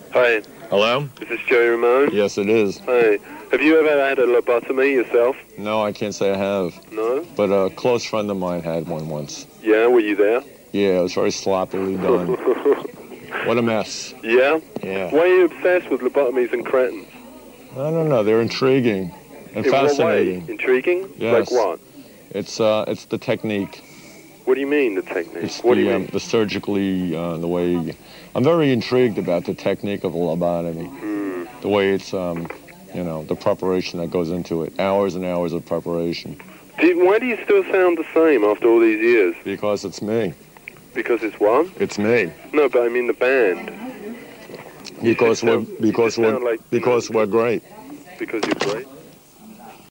Hi, Hello? is this Joey Ramone? Yes, it is. Hi. Have you ever had a lobotomy yourself? No, I can't say I have. No? But a close friend of mine had one once. Yeah, were you there? Yeah, it was very sloppily done. What a mess. Yeah? Yeah. Why are you obsessed with lobotomies and cretins? I don't know. They're intriguing and In fascinating. what way? Intriguing? Yes. Like what? It's the technique. What do you mean, the technique? It's What do you mean? the surgically, the way... I'm very intrigued about the technique of a lobotomy. The way it's, the preparation that goes into it. Hours and hours of preparation. Why do you still sound the same after all these years? Because it's me. Because it's what? It's me. No, but I mean the band. Because we're great. Because you're great?